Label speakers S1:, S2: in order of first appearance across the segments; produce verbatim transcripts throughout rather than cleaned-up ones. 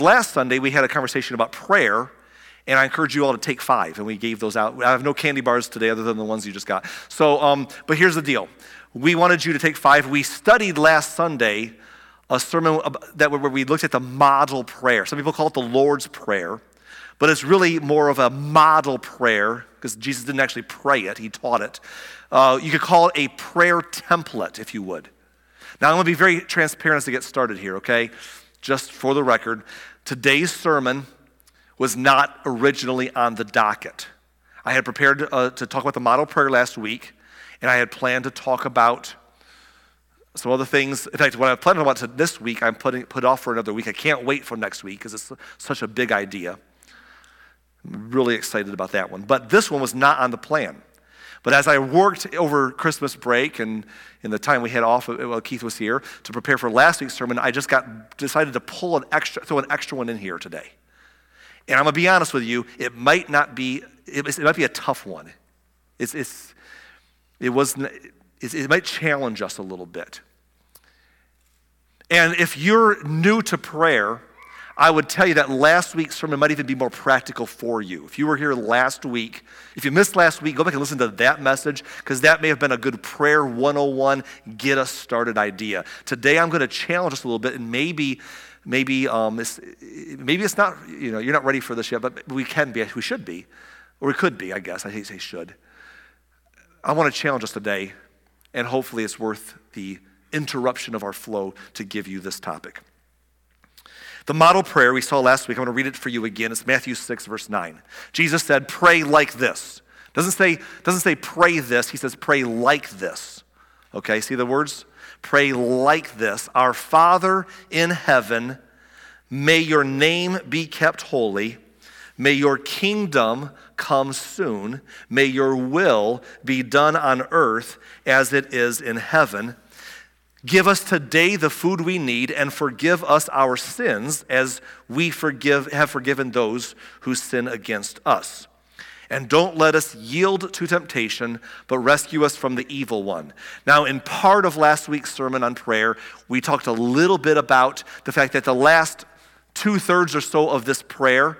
S1: Last Sunday, we had a conversation about prayer, and I encourage you all to take five, and we gave those out. I have no candy bars today other than the ones you just got. So, um, but here's the deal. We wanted you to take five. We studied last Sunday a sermon that where we looked at the model prayer. Some people call it the Lord's Prayer, but it's really more of a model prayer because Jesus didn't actually pray it. He taught it. Uh, you could call it a prayer template, if you would. Now, I'm going to be very transparent as to get started here, okay? Just for the record, today's sermon was not originally on the docket. I had prepared uh, to talk about the model prayer last week, and I had planned to talk about some other things. In fact, what I planned about to this week, I'm putting put off for another week. I can't wait for next week because it's such a big idea. I'm really excited about that one. But this one was not on the plan. But as I worked over Christmas break and in the time we had off while Keith was here to prepare for last week's sermon, I just got decided to pull an extra, throw an extra one in here today. And I'm gonna be honest with you, it might not be, it, it might be a tough one. It's, it's, it was, it, it might challenge us a little bit. And if you're new to prayer, I would tell you that last week's sermon might even be more practical for you. If you were here last week, if you missed last week, go back and listen to that message because that may have been a good prayer one oh one, get us started idea. Today I'm going to challenge us a little bit and maybe, maybe, um, it's, maybe it's not, you know, you're not ready for this yet, but we can be, we should be, or we could be, I guess. I hate to say should. I want to challenge us today, and hopefully it's worth the interruption of our flow to give you this topic. The model prayer we saw last week, I'm going to read it for you again. It's Matthew six, verse nine. Jesus said, pray like this. Doesn't say, doesn't say pray this. He says pray like this. Okay, see the words? Pray like this. Our Father in heaven, may your name be kept holy. May your kingdom come soon. May your will be done on earth as it is in heaven. Give us today the food we need and forgive us our sins as we forgive have forgiven those who sin against us. And don't let us yield to temptation, but rescue us from the evil one. Now, in part of last week's sermon on prayer, we talked a little bit about the fact that the last two-thirds or so of this prayer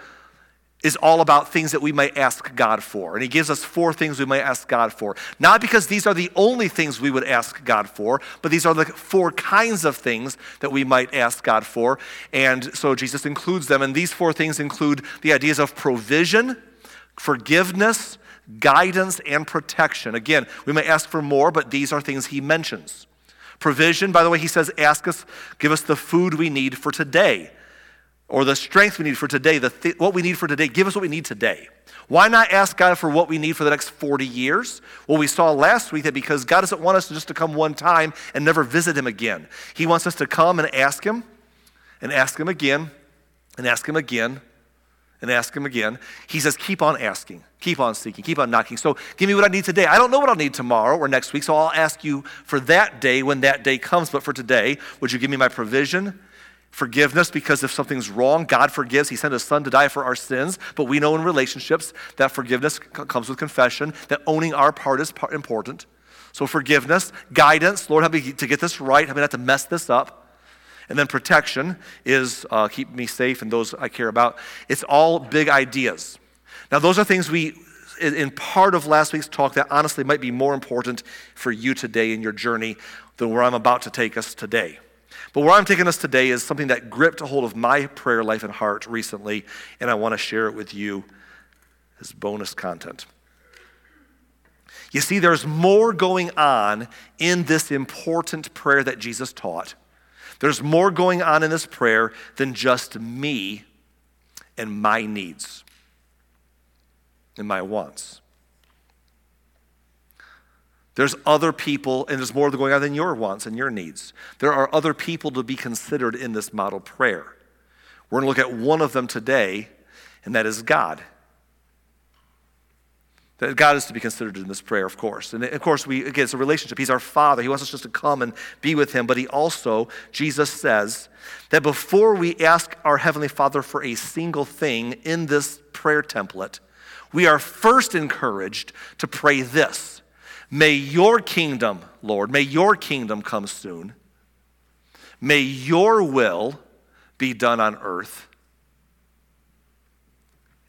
S1: is all about things that we might ask God for. And he gives us four things we might ask God for. Not because these are the only things we would ask God for, but these are the four kinds of things that we might ask God for. And so Jesus includes them. And these four things include the ideas of provision, forgiveness, guidance, and protection. Again, we may ask for more, but these are things he mentions. Provision, by the way, he says, ask us, give us the food we need for today. Or the strength we need for today, the th- what we need for today. Give us what we need today. Why not ask God for what we need for the next forty years? Well, we saw last week that because God doesn't want us just to come one time and never visit him again. He wants us to come and ask him, and ask him again, and ask him again, and ask him again. He says, keep on asking, keep on seeking, keep on knocking. So give me what I need today. I don't know what I'll need tomorrow or next week, so I'll ask you for that day when that day comes. But for today, would you give me my provision? Forgiveness, because if something's wrong, God forgives. He sent his son to die for our sins. But we know in relationships that forgiveness c- comes with confession, that owning our part is part important. So forgiveness, guidance, Lord, help me to get this right. Help me not to mess this up. And then protection is uh, keep me safe and those I care about. It's all big ideas. Now, those are things we, in part of last week's talk, that honestly might be more important for you today in your journey than where I'm about to take us today. But where I'm taking us today is something that gripped a hold of my prayer life and heart recently, and I want to share it with you as bonus content. You see, there's more going on in this important prayer that Jesus taught. There's more going on in this prayer than just me and my needs and my wants. There's other people, and there's more going on than your wants and your needs. There are other people to be considered in this model prayer. We're going to look at one of them today, and that is God. That God is to be considered in this prayer, of course. And of course, we again, it's a relationship. He's our Father. He wants us just to come and be with him. But he also, Jesus says, that before we ask our Heavenly Father for a single thing in this prayer template, we are first encouraged to pray this. May your kingdom, Lord, may your kingdom come soon. May your will be done on earth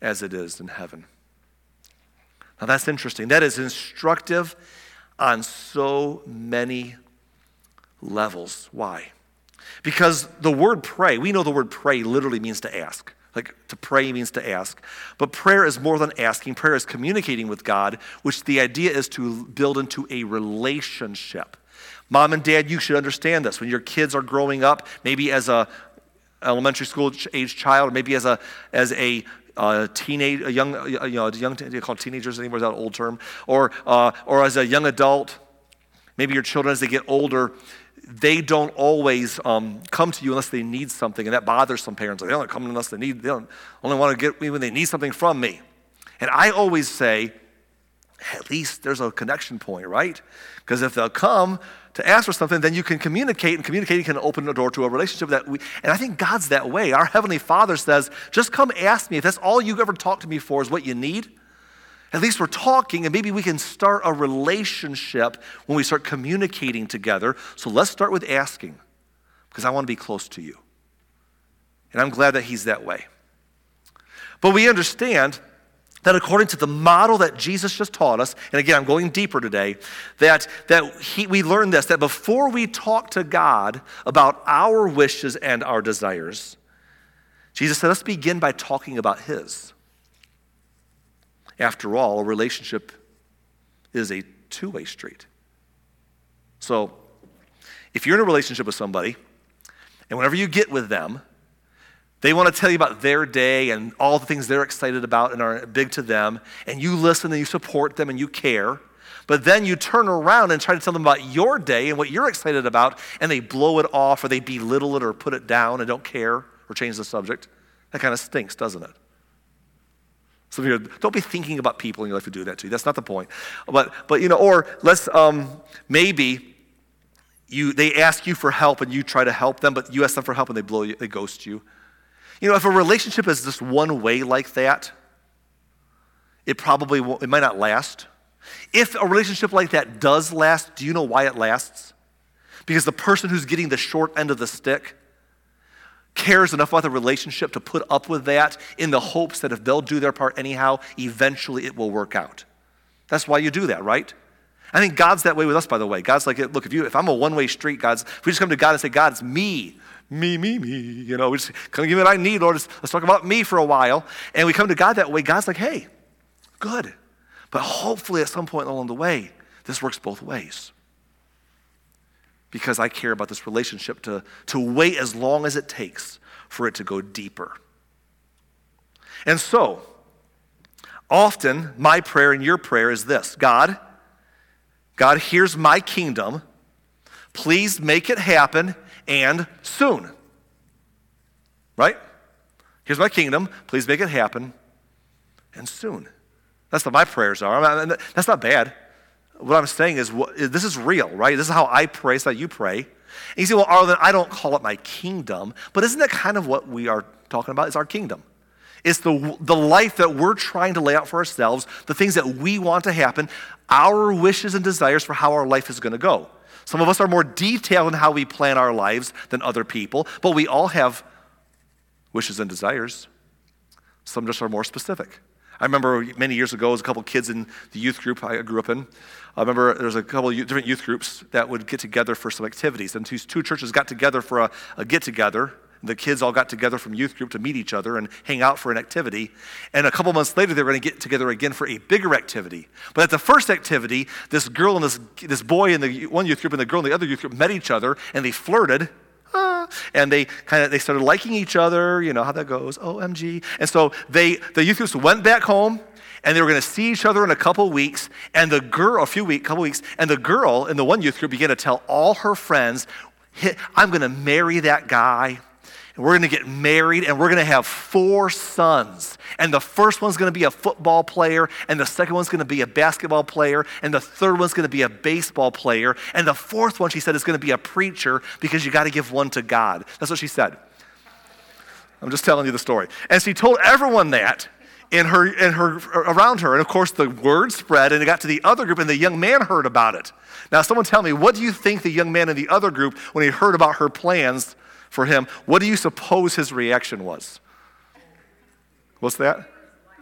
S1: as it is in heaven. Now that's interesting. That is instructive on so many levels. Why? Because the word pray, we know the word pray literally means to ask. Like to pray means to ask. But prayer is more than asking. Prayer is communicating with God, which the idea is to build into a relationship. Mom and dad, you should understand this. When your kids are growing up, maybe as a elementary school age child, or maybe as a as a uh, teenage, a young, you know, a young, do you call teenagers anymore? Is that an old term? Or uh, or as a young adult, maybe your children as they get older, they don't always um, come to you unless they need something, and that bothers some parents. They don't come unless they need. They don't only want to get me when they need something from me. And I always say, at least there's a connection point, right? Because if they'll come to ask for something, then you can communicate, and communicating can open the door to a relationship that we, and I think God's that way. Our Heavenly Father says, just come ask me. If that's all you ever talk to me for is what you need, at least we're talking, and maybe we can start a relationship when we start communicating together. So let's start with asking, because I want to be close to you. And I'm glad that He's that way. But we understand that according to the model that Jesus just taught us, and again, I'm going deeper today, that, that he, we learned this, that before we talk to God about our wishes and our desires, Jesus said, let's begin by talking about His. After all, a relationship is a two-way street. So, if you're in a relationship with somebody, and whenever you get with them, they want to tell you about their day and all the things they're excited about and are big to them, and you listen and you support them and you care, but then you turn around and try to tell them about your day and what you're excited about, and they blow it off or they belittle it or put it down and don't care or change the subject. That kind of stinks, doesn't it? Some of you, don't be thinking about people in your life who do that to you. That's not the point. But, but you know, or let's, um, maybe you they ask you for help and you try to help them, but you ask them for help and they blow you, they ghost you. You know, if a relationship is just one way like that, it probably won't, it might not last. If a relationship like that does last, do you know why it lasts? Because the person who's getting the short end of the stick cares enough about the relationship to put up with that in the hopes that if they'll do their part anyhow, eventually it will work out. That's why you do that, right? I think God's that way with us, by the way. God's like, look, if you, if I'm a one-way street, God's, if we just come to God and say, God, it's me, me, me, me, you know, we just come give me what I need, Lord, let's, let's talk about me for a while, and we come to God that way, God's like, hey, good. But hopefully at some point along the way, this works both ways. Because I care about this relationship to, to wait as long as it takes for it to go deeper. And so, often my prayer and your prayer is this: God, God, here's my kingdom. Please make it happen, and soon. Right? Here's my kingdom. Please make it happen, and soon. That's what my prayers are. I mean, that's not bad. What I'm saying is, what, this is real, right? This is how I pray, it's how you pray. And you say, well, Arlen, I don't call it my kingdom. But isn't that kind of what we are talking about? It's our kingdom. It's the, the life that we're trying to lay out for ourselves, the things that we want to happen, our wishes and desires for how our life is going to go. Some of us are more detailed in how we plan our lives than other people, but we all have wishes and desires. Some just are more specific. I remember many years ago, there was a couple of kids in the youth group I grew up in. I remember there was a couple of different youth groups that would get together for some activities. And two, two churches got together for a, a get-together. The kids all got together from youth group to meet each other and hang out for an activity. And a couple months later, they were going to get together again for a bigger activity. But at the first activity, this girl and this, this boy in the one youth group and the girl in the other youth group met each other, and they flirted. Ah, and they kind of they started liking each other. You know how that goes. O M G. And so they the youth groups went back home, and they were going to see each other in a couple weeks. And the girl, a few weeks, couple weeks, and the girl in the one youth group began to tell all her friends, "I'm going to marry that guy. And we're going to get married, and we're going to have four sons. And the first one's going to be a football player, and the second one's going to be a basketball player, and the third one's going to be a baseball player, and the fourth one," she said, "is going to be a preacher, because you got to give one to God." That's what she said. I'm just telling you the story. And she told everyone that in her, in her, around her. And of course, the word spread, and it got to the other group, and the young man heard about it. Now, someone tell me, what do you think the young man in the other group, when he heard about her plans for him, what do you suppose his reaction was? What's that?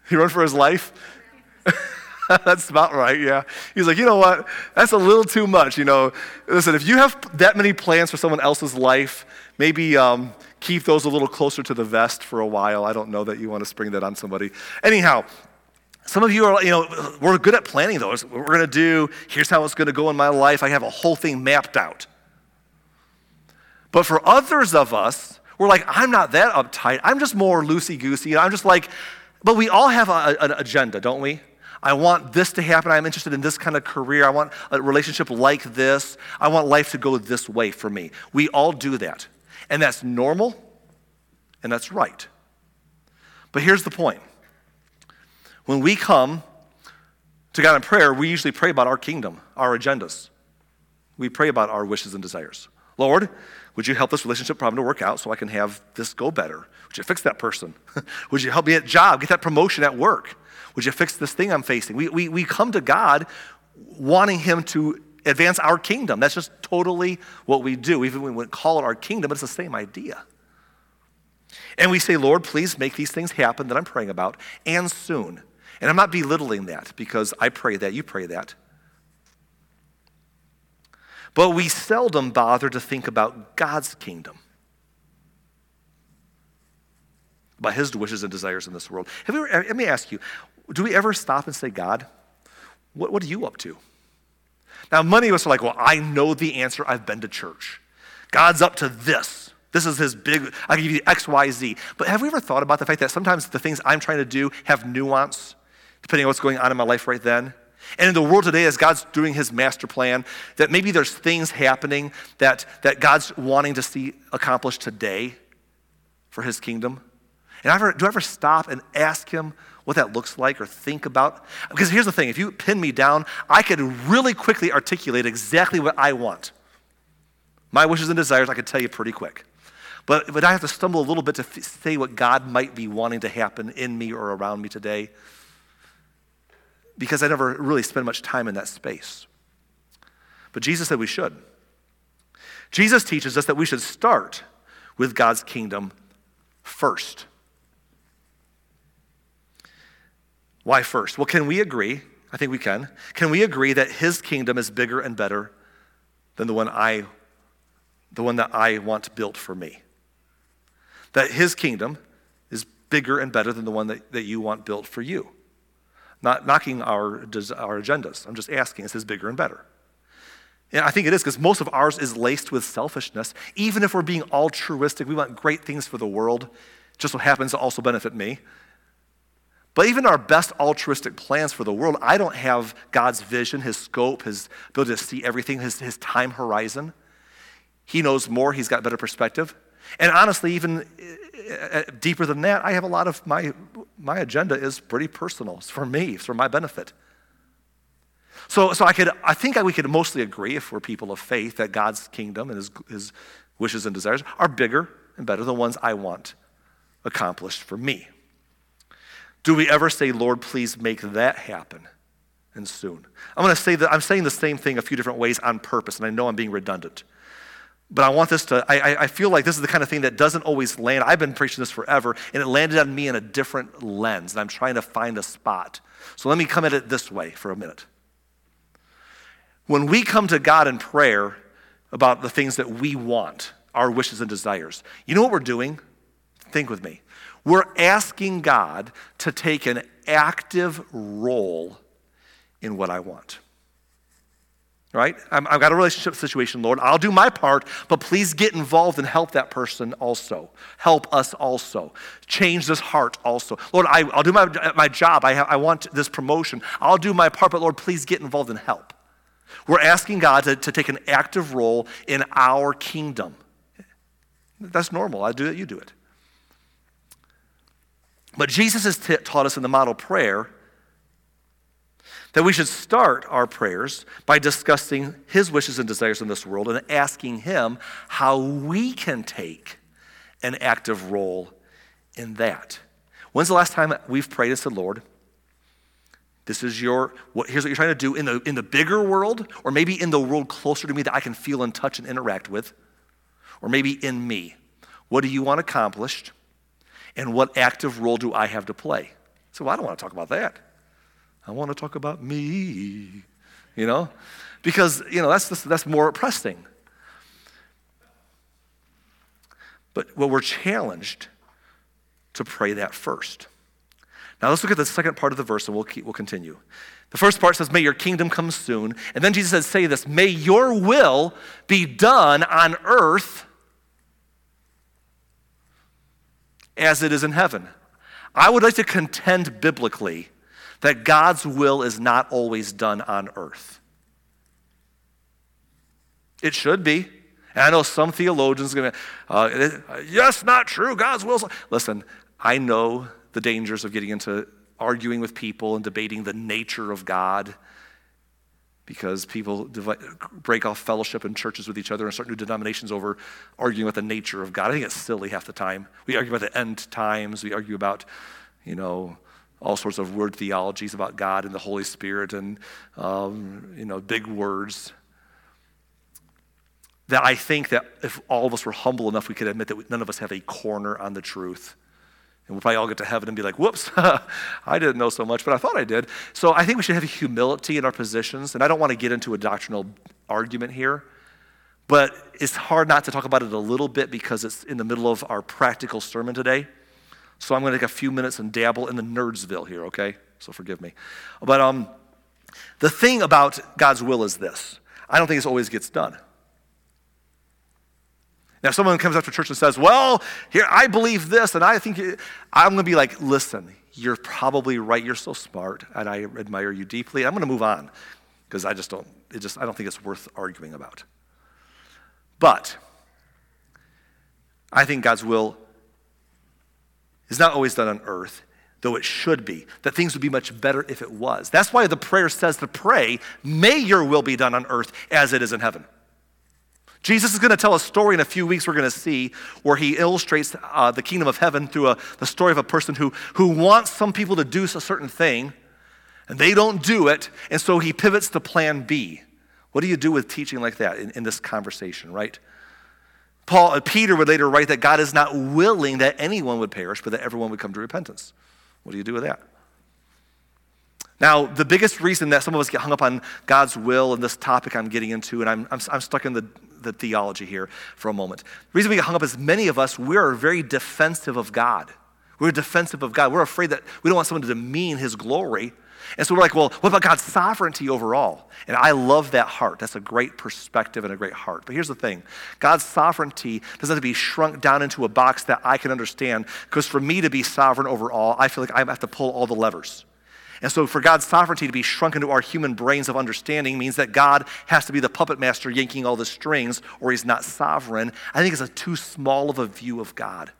S1: He run for his life? That's about right, yeah. He's like, you know what? That's a little too much, you know. Listen, if you have that many plans for someone else's life, maybe um, keep those a little closer to the vest for a while. I don't know that you want to spring that on somebody. Anyhow, some of you are, you know, we're good at planning those. What we're going to do, here's how it's going to go in my life. I have a whole thing mapped out. But for others of us, we're like, I'm not that uptight. I'm just more loosey-goosey. I'm just like, but we all have a, an agenda, don't we? I want this to happen. I'm interested in this kind of career. I want a relationship like this. I want life to go this way for me. We all do that. And that's normal, and that's right. But here's the point. When we come to God in prayer, we usually pray about our kingdom, our agendas. We pray about our wishes and desires. Lord, would you help this relationship problem to work out so I can have this go better? Would you fix that person? Would you help me at job, get that promotion at work? Would you fix this thing I'm facing? We, we, we come to God wanting him to advance our kingdom. That's just totally what we do. Even when we call it our kingdom, but it's the same idea. And we say, Lord, please make these things happen that I'm praying about, and soon. And I'm not belittling that because I pray that, you pray that. But we seldom bother to think about God's kingdom, about his wishes and desires in this world. Have we ever, let me ask you, do we ever stop and say, God, what, what are you up to? Now, many of us are like, well, I know the answer. I've been to church. God's up to this. This is his big, I can give you X, Y, Z. But have we ever thought about the fact that sometimes the things I'm trying to do have nuance, depending on what's going on in my life right then? And in the world today, as God's doing his master plan, that maybe there's things happening that, that God's wanting to see accomplished today for his kingdom. And I ever, do I ever stop and ask him what that looks like or think about? Because here's the thing, if you pin me down, I could really quickly articulate exactly what I want. My wishes and desires, I could tell you pretty quick. But, but I have to stumble a little bit to f- say what God might be wanting to happen in me or around me today, because I never really spend much time in that space. But Jesus said we should. Jesus teaches us that we should start with God's kingdom first. Why first? Well, can we agree? I think we can. Can we agree that his kingdom is bigger and better than the one I, the one that I want built for me? That his kingdom is bigger and better than the one that, that you want built for you. Not knocking our, our agendas. I'm just asking, is his bigger and better? And I think it is, because most of ours is laced with selfishness. Even if we're being altruistic, we want great things for the world, just so happens to also benefit me. But even our best altruistic plans for the world, I don't have God's vision, his scope, his ability to see everything, his, his time horizon. He knows more, he's got better perspective. And honestly, even deeper than that, I have a lot of my, my agenda is pretty personal. It's for me, it's for my benefit. So, so I could, I think we could mostly agree, if we're people of faith, that God's kingdom and his, his wishes and desires are bigger and better than the ones I want accomplished for me. Do we ever say, Lord, please make that happen, and soon? I'm going to say that I'm saying the same thing a few different ways on purpose, and I know I'm being redundant. But I want this to, I, I feel like this is the kind of thing that doesn't always land. I've been preaching this forever, and it landed on me in a different lens, and I'm trying to find a spot. So let me come at it this way for a minute. When we come to God in prayer about the things that we want, our wishes and desires, you know what we're doing? Think with me. We're asking God to take an active role in what I want. Right? I'm, I've got a relationship situation, Lord. I'll do my part, but please get involved and help that person also. Help us also. Change this heart also. Lord, I, I'll do my, my job. I, have, I want this promotion. I'll do my part, but Lord, please get involved and help. We're asking God to, to take an active role in our kingdom. That's normal. I do it, you do it. But Jesus has t- taught us in the model prayer that we should start our prayers by discussing his wishes and desires in this world and asking him how we can take an active role in that. When's the last time we've prayed and said, Lord, this is your, what, here's what you're trying to do in the, in the bigger world, or maybe in the world closer to me that I can feel and touch and interact with, or maybe in me. What do you want accomplished? And what active role do I have to play? So well, I don't want to talk about that. I want to talk about me, you know? Because, you know, that's, that's more pressing. But well, we're challenged to pray that first. Now let's look at the second part of the verse and we'll keep, we'll continue. The first part says, may your kingdom come soon. And then Jesus says, say this, may your will be done on earth as it is in heaven. I would like to contend biblically that God's will is not always done on earth. It should be. And I know some theologians are going to, uh, yes, not true, God's will. Listen, I know the dangers of getting into arguing with people and debating the nature of God because people divide, break off fellowship in churches with each other and start new denominations over arguing about the nature of God. I think it's silly half the time. We argue about the end times. We argue about, you know, all sorts of word theologies about God and the Holy Spirit and, um, you know, big words. That I think that if all of us were humble enough, we could admit that none of us have a corner on the truth. And we'll probably all get to heaven and be like, whoops, I didn't know so much, but I thought I did. So I think we should have humility in our positions. And I don't want to get into a doctrinal argument here, but it's hard not to talk about it a little bit because it's in the middle of our practical sermon today. So I'm going to take a few minutes and dabble in the nerdsville here, okay? So forgive me. But um, the thing about God's will is this. I don't think it always gets done. Now, if someone comes up to church and says, well, here, I believe this, and I think, it, I'm going to be like, listen, you're probably right. You're so smart, and I admire you deeply. I'm going to move on because I just don't, it just, I don't think it's worth arguing about. But I think God's will is not always done on earth, though it should be, that things would be much better if it was. That's why the prayer says to pray, may your will be done on earth as it is in heaven. Jesus is going to tell a story in a few weeks we're going to see where he illustrates uh, the kingdom of heaven through a, the story of a person who, who wants some people to do a certain thing, and they don't do it, and so he pivots to plan B. What do you do with teaching like that in, in this conversation, right? Paul, uh, Peter would later write that God is not willing that anyone would perish, but that everyone would come to repentance. What do you do with that? Now, the biggest reason that some of us get hung up on God's will and this topic I'm getting into, and I'm, I'm, I'm stuck in the, the theology here for a moment. The reason we get hung up is many of us, we are very defensive of God. We're defensive of God. We're afraid that we don't want someone to demean his glory. And so we're like, well, what about God's sovereignty overall? And I love that heart. That's a great perspective and a great heart. But here's the thing. God's sovereignty doesn't have to be shrunk down into a box that I can understand, because for me to be sovereign over all, I feel like I have to pull all the levers. And so for God's sovereignty to be shrunk into our human brains of understanding means that God has to be the puppet master yanking all the strings, or he's not sovereign. I think it's a too small of a view of God.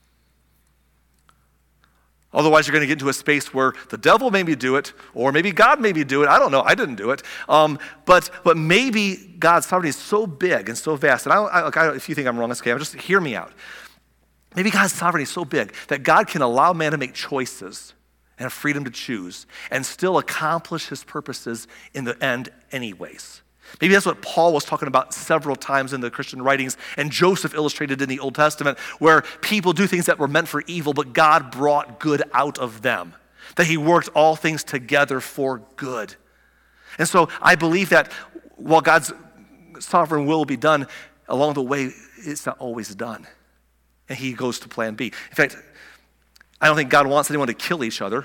S1: Otherwise, you're going to get into a space where the devil made me do it, or maybe God made me do it. I don't know. I didn't do it. Um, but but maybe God's sovereignty is so big and so vast. And I, I, I, if you think I'm wrong, that's okay. Just hear me out. Maybe God's sovereignty is so big that God can allow man to make choices and have freedom to choose and still accomplish his purposes in the end anyways. Maybe that's what Paul was talking about several times in the Christian writings, and Joseph illustrated in the Old Testament, where people do things that were meant for evil, but God brought good out of them, that he worked all things together for good. And so I believe that while God's sovereign will be done, along the way, it's not always done. And he goes to plan B. In fact, I don't think God wants anyone to kill each other,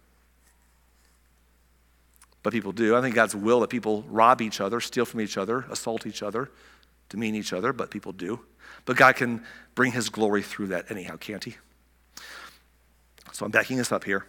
S1: but people do. I think God's will that people rob each other, steal from each other, assault each other, demean each other, but people do. But God can bring his glory through that anyhow, can't he? So I'm backing this up here.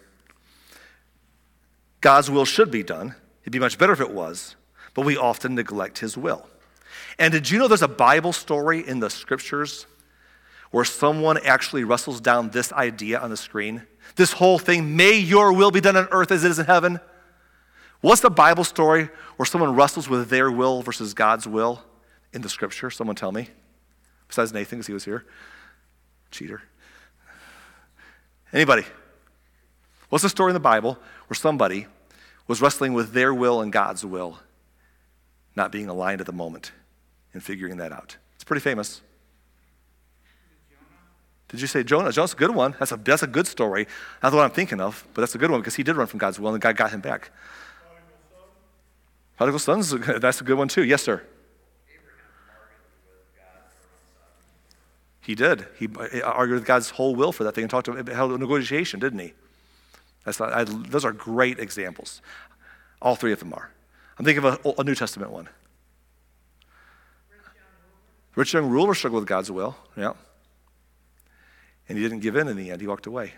S1: God's will should be done. It'd be much better if it was, but we often neglect his will. And did you know there's a Bible story in the scriptures where someone actually wrestles down this idea on the screen? This whole thing, may your will be done on earth as it is in heaven. What's the Bible story where someone wrestles with their will versus God's will in the scripture? Someone tell me. Besides Nathan, because he was here. Cheater. Anybody? What's the story in the Bible where somebody was wrestling with their will and God's will, not being aligned at the moment and figuring that out? It's pretty famous. Did you say Jonah? Jonah's a good one. That's a, that's a good story. Not the one I'm thinking of, but that's a good one because he did run from God's will and God got him back. Prodigal sons, that's a good one too. Yes, sir. He did. He argued with God's whole will for that thing and talked to him, held a negotiation, didn't he? That's not, I, those are great examples. All three of them are. I'm thinking of a, a New Testament one. Rich young ruler struggled with God's will. Yeah. And he didn't give in in the end. He walked away.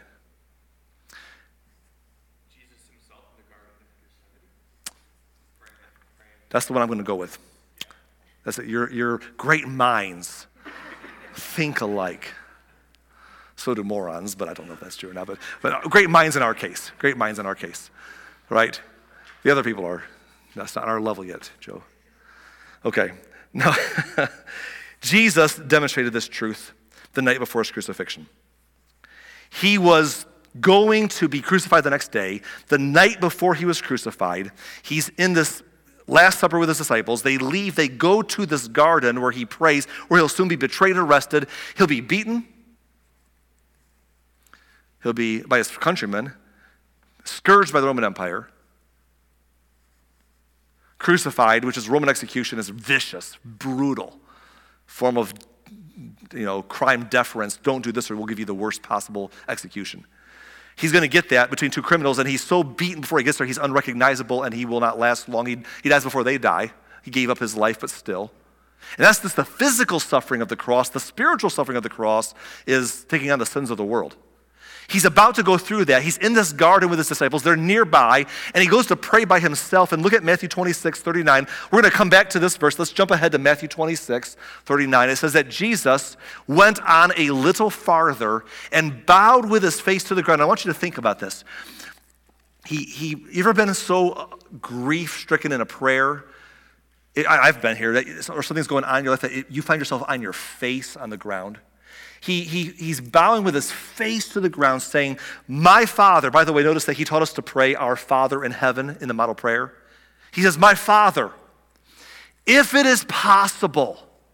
S2: Jesus himself in the Garden of Gethsemane.
S1: That's the one I'm going to go with. That's it. Your, your great minds think alike. So do morons, but I don't know if that's true or not. But, but great minds in our case. Great minds in our case. Right? The other people are, that's not our level yet, Joe. Okay. Now, Jesus demonstrated this truth the night before his crucifixion. He was going to be crucified the next day. The night before he was crucified, he's in this Last Supper with his disciples. They leave, they go to this garden where he prays, where he'll soon be betrayed and arrested. He'll be beaten. He'll be, by his countrymen, scourged by the Roman Empire. Crucified, which is Roman execution, is vicious, brutal form of, you know, crime deference. Don't do this or we'll give you the worst possible execution. He's going to get that between two criminals, and he's so beaten before he gets there, he's unrecognizable, and he will not last long. He, he dies before they die. He gave up his life, but still. And that's just the physical suffering of the cross. The spiritual suffering of the cross is taking on the sins of the world. He's about to go through that. He's in this garden with his disciples. They're nearby, and he goes to pray by himself. And look at Matthew twenty-six, thirty-nine. We're going to come back to this verse. Let's jump ahead to Matthew twenty-six, thirty-nine. It says that Jesus went on a little farther and bowed with his face to the ground. I want you to think about this. He, he, you ever been so grief-stricken in a prayer? It, I, I've been here, that, or something's going on in your life that it, you find yourself on your face on the ground. He, he, he's bowing with his face to the ground saying, my Father. By the way, notice that he taught us to pray our Father in heaven in the model prayer. He says, my Father, if it is possible,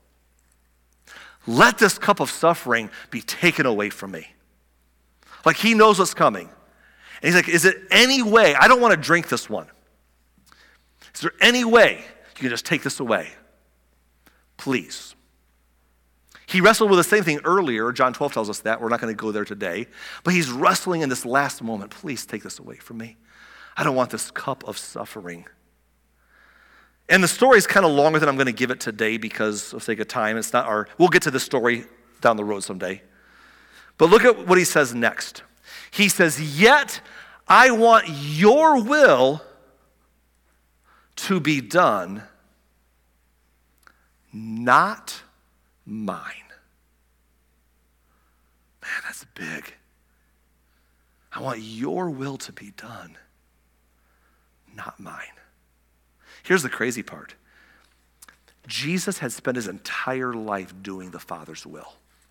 S1: let this cup of suffering be taken away from me. Like he knows what's coming. And he's like, is it any way, I don't want to drink this one. Is there any way you can just take this away? Please. He wrestled with the same thing earlier. John twelve tells us that. We're not going to go there today. But he's wrestling in this last moment. Please take this away from me. I don't want this cup of suffering. And the story is kind of longer than I'm going to give it today because of sake of time. It's not our, we'll get to the story down the road someday. But look at what he says next. He says, yet I want your will to be done, not mine. Man, that's big. I want your will to be done, not mine. Here's the crazy part. Jesus had spent his entire life doing the Father's will.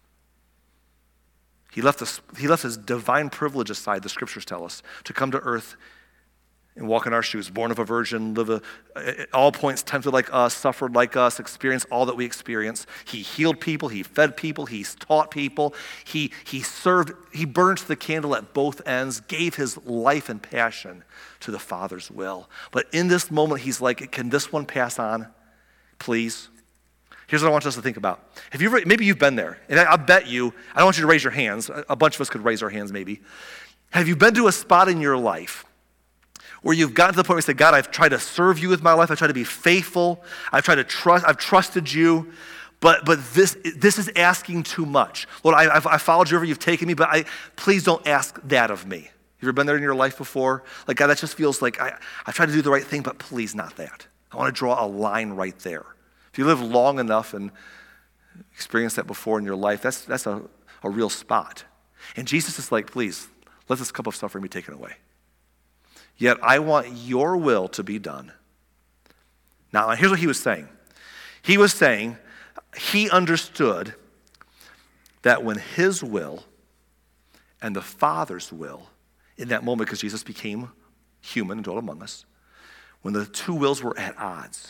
S1: He left, this, he left his divine privilege aside, the scriptures tell us, to come to earth and walk in our shoes, born of a virgin, live a, at all points tempted like us, suffered like us, experienced all that we experience. He healed people, he fed people, he taught people, he, he served, he burned the candle at both ends, gave his life and passion to the Father's will. But in this moment, he's like, can this one pass on, please? Here's what I want us to think about. Have you ever, maybe you've been there, and I, I bet you, I don't want you to raise your hands, a bunch of us could raise our hands maybe. Have you been to a spot in your life where you've gotten to the point where you say, God, I've tried to serve you with my life. I've tried to be faithful. I've tried to trust, I've trusted you, but but this this is asking too much. Lord, I, I've I followed you wherever you've taken me, but I please don't ask that of me. You ever been there in your life before? Like, God, that just feels like I, I've tried to do the right thing, but please not that. I want to draw a line right there. If you live long enough and experienced that before in your life, that's, that's a, a real spot. And Jesus is like, please, let this cup of suffering be taken away. Yet I want your will to be done. Now, here's what he was saying. He was saying he understood that when his will and the Father's will, in that moment, because Jesus became human and dwelt among us, when the two wills were at odds,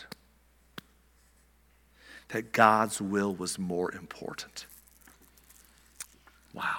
S1: that God's will was more important. Wow.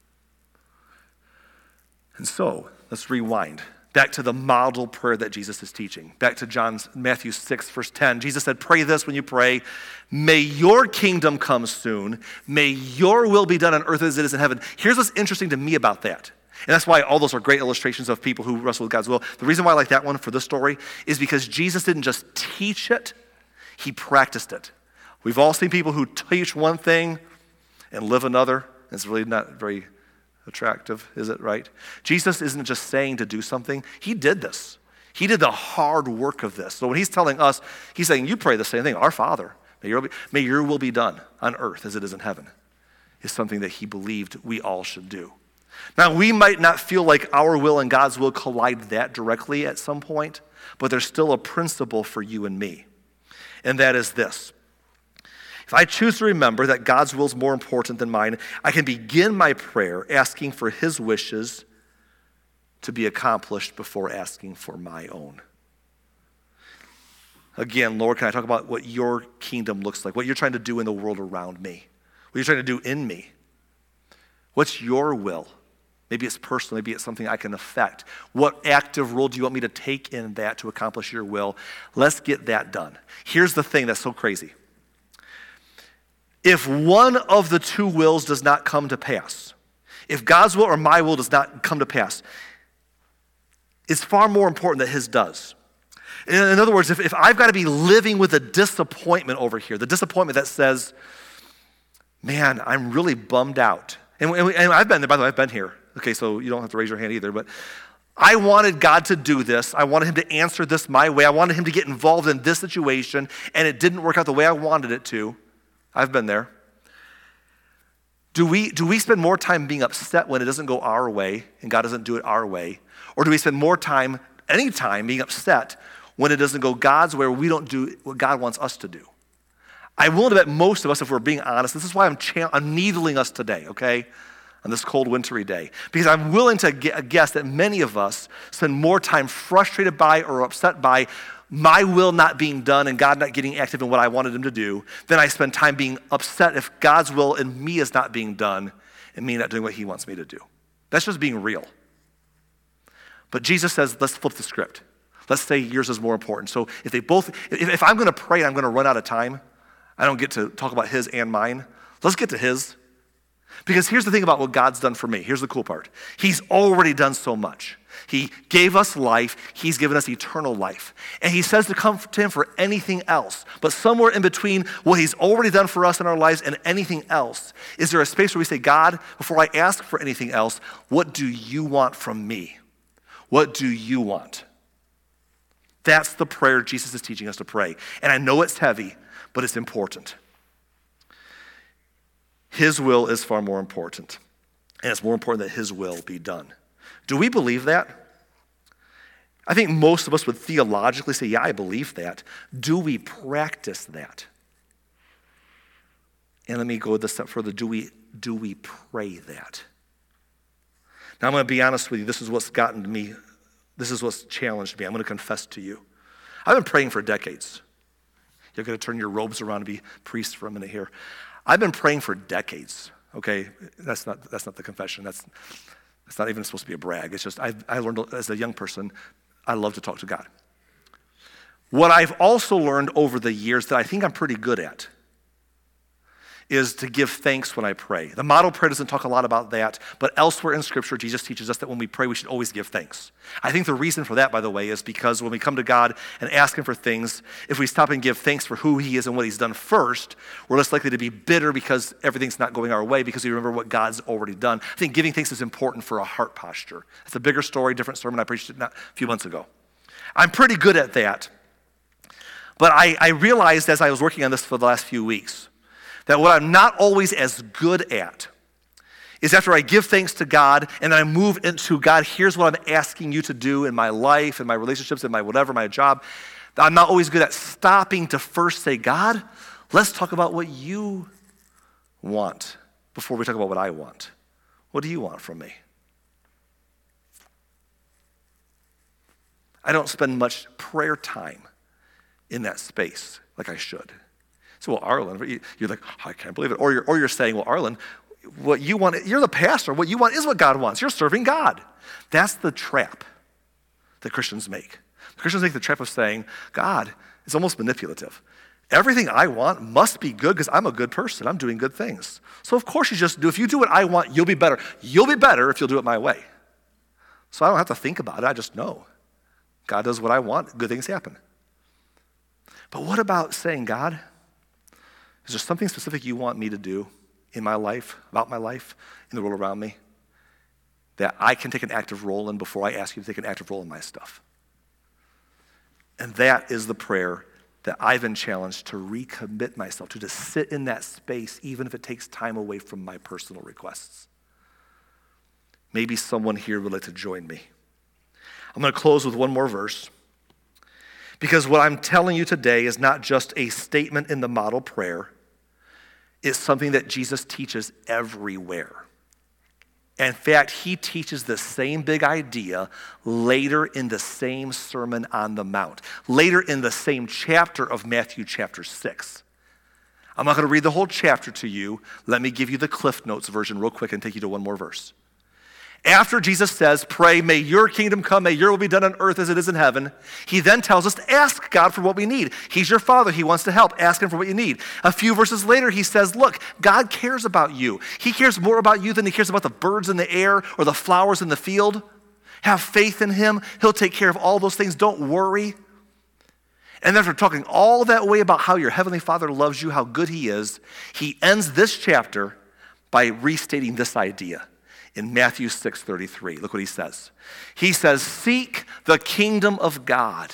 S1: And so, let's rewind back to the model prayer that Jesus is teaching. Back to John's Matthew six, verse ten. Jesus said, pray this when you pray. May your kingdom come soon. May your will be done on earth as it is in heaven. Here's what's interesting to me about that. And that's why all those are great illustrations of people who wrestle with God's will. The reason why I like that one for this story is because Jesus didn't just teach it, he practiced it. We've all seen people who teach one thing and live another. It's really not very attractive, is it, right? Jesus isn't just saying to do something. He did this. He did the hard work of this. So when he's telling us, he's saying, you pray the same thing. Our Father, may your, be, may your will be done on earth as it is in heaven, is something that he believed we all should do. Now, we might not feel like our will and God's will collide that directly at some point, but there's still a principle for you and me, and that is this. If I choose to remember that God's will is more important than mine, I can begin my prayer asking for his wishes to be accomplished before asking for my own. Again, Lord, can I talk about what your kingdom looks like, what you're trying to do in the world around me, what you're trying to do in me? What's your will? Maybe it's personal, maybe it's something I can affect. What active role do you want me to take in that to accomplish your will? Let's get that done. Here's the thing that's so crazy. If one of the two wills does not come to pass, if God's will or my will does not come to pass, it's far more important that his does. In other words, if, if I've got to be living with a disappointment over here, the disappointment that says, man, I'm really bummed out. And, and, and I've been there, by the way, I've been here. Okay, so you don't have to raise your hand either, but I wanted God to do this. I wanted him to answer this my way. I wanted him to get involved in this situation, and it didn't work out the way I wanted it to. I've been there. Do we, do we spend more time being upset when it doesn't go our way and God doesn't do it our way? Or do we spend more time, any time, being upset when it doesn't go God's way or we don't do what God wants us to do? I'm willing to bet most of us, if we're being honest, this is why I'm, cha- I'm needling us today, okay, on this cold, wintry day. Because I'm willing to guess that many of us spend more time frustrated by or upset by my will not being done and God not getting active in what I wanted him to do than I spend time being upset if God's will in me is not being done and me not doing what he wants me to do. That's just being real. But Jesus says, let's flip the script. Let's say yours is more important. So if they both, if, if I'm going to pray and I'm going to run out of time, I don't get to talk about his and mine. Let's get to his. Because here's the thing about what God's done for me. Here's the cool part. He's already done so much. He gave us life. He's given us eternal life. And he says to come to him for anything else. But somewhere in between what he's already done for us in our lives and anything else, is there a space where we say, God, before I ask for anything else, what do you want from me? What do you want? That's the prayer Jesus is teaching us to pray. And I know it's heavy, but it's important. His will is far more important. And it's more important that his will be done. Do we believe that? I think most of us would theologically say, yeah, I believe that. Do we practice that? And let me go a step further. Do we, do we pray that? Now, I'm going to be honest with you. This is what's gotten to me. This is what's challenged me. I'm going to confess to you. I've been praying for decades. You're going to turn your robes around and be priests for a minute here. I've been praying for decades, okay? That's not that's not the confession. That's that's not even supposed to be a brag. It's just I I learned as a young person, I love to talk to God. What I've also learned over the years that I think I'm pretty good at is to give thanks when I pray. The model prayer doesn't talk a lot about that, but elsewhere in Scripture, Jesus teaches us that when we pray, we should always give thanks. I think the reason for that, by the way, is because when we come to God and ask him for things, if we stop and give thanks for who he is and what he's done first, we're less likely to be bitter because everything's not going our way because we remember what God's already done. I think giving thanks is important for a heart posture. It's a bigger story, different sermon. I preached it not a few months ago. I'm pretty good at that, but I, I realized as I was working on this for the last few weeks, that what I'm not always as good at is after I give thanks to God and then I move into, God, here's what I'm asking you to do in my life, in my relationships, in my whatever, my job. I'm not always good at stopping to first say, God, let's talk about what you want before we talk about what I want. What do you want from me? I don't spend much prayer time in that space like I should. So, well, Arlen, you're like, oh, I can't believe it. Or you're, or you're saying, well, Arlen, what you want, you're the pastor, what you want is what God wants. You're serving God. That's the trap that Christians make. Christians make the trap of saying, God is almost manipulative. Everything I want must be good because I'm a good person. I'm doing good things. So of course you just do. If you do what I want, you'll be better. You'll be better if you'll do it my way. So I don't have to think about it. I just know. God does what I want. Good things happen. But what about saying, God, is there something specific you want me to do in my life, about my life, in the world around me, that I can take an active role in before I ask you to take an active role in my stuff? And that is the prayer that I've been challenged to recommit myself to, to sit in that space, even if it takes time away from my personal requests. Maybe someone here would like to join me. I'm going to close with one more verse, because what I'm telling you today is not just a statement in the model prayer. It's something that Jesus teaches everywhere. In fact, he teaches the same big idea later in the same Sermon on the Mount, later in the same chapter of Matthew chapter six. I'm not going to read the whole chapter to you. Let me give you the Cliff Notes version real quick and take you to one more verse. After Jesus says, pray, may your kingdom come, may your will be done on earth as it is in heaven, he then tells us to ask God for what we need. He's your Father. He wants to help. Ask him for what you need. A few verses later, he says, look, God cares about you. He cares more about you than he cares about the birds in the air or the flowers in the field. Have faith in him. He'll take care of all those things. Don't worry. And after talking all that way about how your heavenly Father loves you, how good he is, he ends this chapter by restating this idea. In Matthew six thirty-three, look what he says. He says, seek the kingdom of God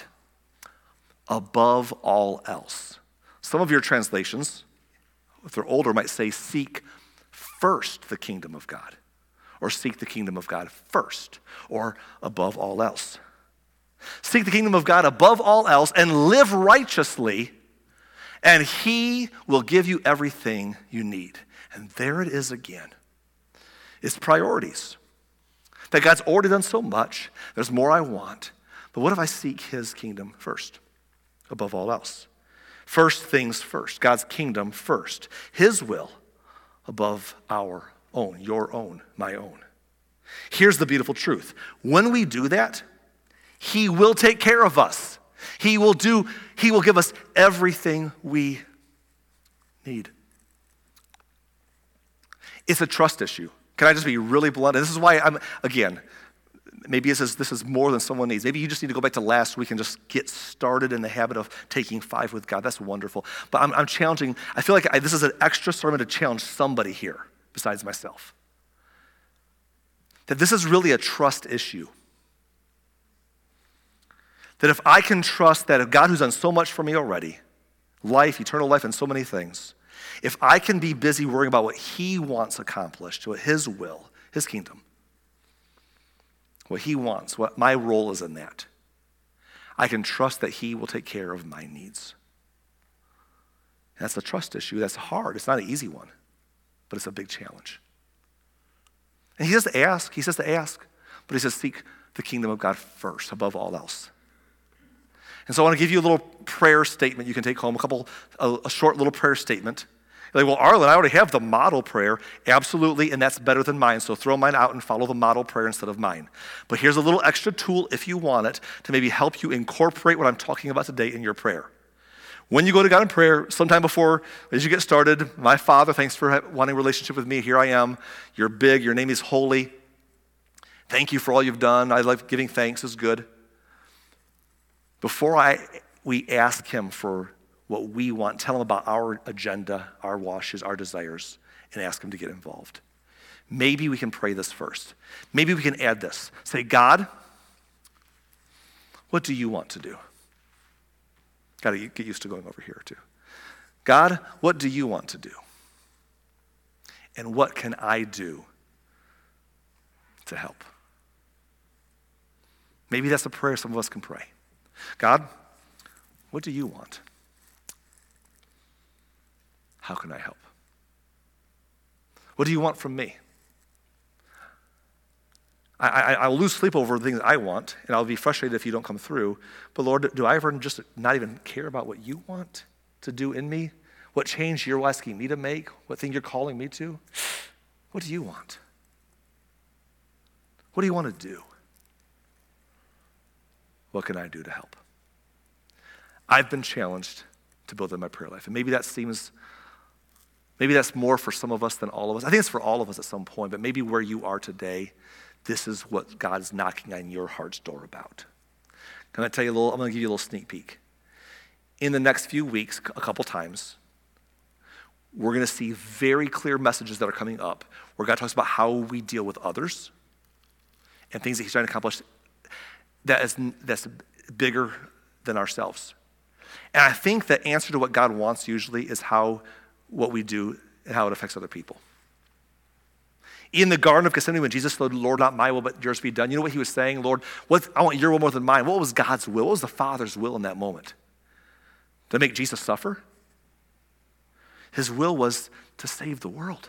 S1: above all else. Some of your translations, if they're older, might say, seek first the kingdom of God, or seek the kingdom of God first, or above all else. Seek the kingdom of God above all else and live righteously, and he will give you everything you need. And there it is again. It's priorities. That God's already done so much. There's more I want. But what if I seek his kingdom first, above all else? First things first. God's kingdom first. His will above our own, your own, my own. Here's the beautiful truth. When we do that, he will take care of us. He will do, he will give us everything we need. It's a trust issue. Can I just be really blunt? And this is why I'm, again, maybe this is, this is more than someone needs. Maybe you just need to go back to last week and just get started in the habit of taking five with God. That's wonderful. But I'm, I'm challenging, I feel like I, this is an extra sermon to challenge somebody here besides myself. That this is really a trust issue. That if I can trust that if God who's done so much for me already, life, eternal life, and so many things, if I can be busy worrying about what he wants accomplished, what his will, his kingdom, what he wants, what my role is in that, I can trust that he will take care of my needs. That's a trust issue. That's hard. It's not an easy one, but it's a big challenge. And he says to ask. He says to ask, but he says seek the kingdom of God first, above all else. And so I want to give you a little prayer statement you can take home, a couple, a, a short little prayer statement. You're like, well, Arlen, I already have the model prayer. Absolutely, and that's better than mine, so throw mine out and follow the model prayer instead of mine. But here's a little extra tool, if you want it, to maybe help you incorporate what I'm talking about today in your prayer. When you go to God in prayer, sometime before, as you get started, my Father, thanks for wanting a relationship with me. Here I am. You're big. Your name is holy. Thank you for all you've done. I love giving thanks is good. Before I we ask him for what we want, tell him about our agenda, our washes, our desires, and ask him to get involved. Maybe we can pray this first. Maybe we can add this. Say, God, what do you want to do? Got to get used to going over here too. God, what do you want to do? And what can I do to help? Maybe that's a prayer some of us can pray. God, what do you want? How can I help? What do you want from me? I, I, I'll lose sleep over the things I want, and I'll be frustrated if you don't come through. But Lord, do I ever just not even care about what you want to do in me? What change you're asking me to make? What thing you're calling me to? What do you want? What do you want to do? What can I do to help? I've been challenged to build in my prayer life. And maybe that seems, maybe that's more for some of us than all of us. I think it's for all of us at some point, but maybe where you are today, this is what God is knocking on your heart's door about. Can I tell you a little, I'm going to give you a little sneak peek. In the next few weeks, a couple times, we're going to see very clear messages that are coming up where God talks about how we deal with others and things that he's trying to accomplish that is, that's bigger than ourselves. And I think the answer to what God wants usually is how, what we do and how it affects other people. In the Garden of Gethsemane, when Jesus said, Lord, not my will, but yours be done, you know what he was saying? Lord, what, I want your will more than mine. What was God's will? What was the Father's will in that moment? To make Jesus suffer? His will was to save the world.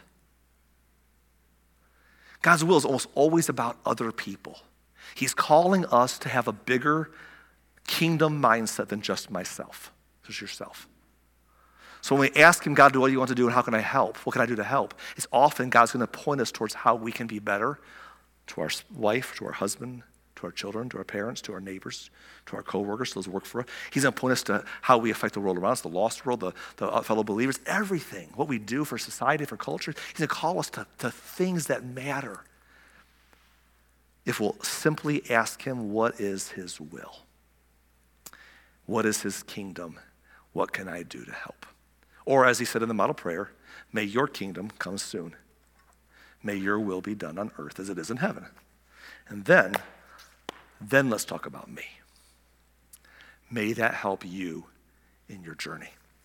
S1: God's will is almost always about other people. He's calling us to have a bigger kingdom mindset than just myself, just yourself. So when we ask him, God, what do you want to do and how can I help? What can I do to help? It's often God's going to point us towards how we can be better to our wife, to our husband, to our children, to our parents, to our neighbors, to our coworkers, those who work for us. He's going to point us to how we affect the world around us, the lost world, the, the fellow believers, everything, what we do for society, for culture. He's going to call us to, to things that matter if we'll simply ask him, what is his will? What is his kingdom? What can I do to help? Or as he said in the model prayer, may your kingdom come soon. May your will be done on earth as it is in heaven. And then, then let's talk about me. May that help you in your journey.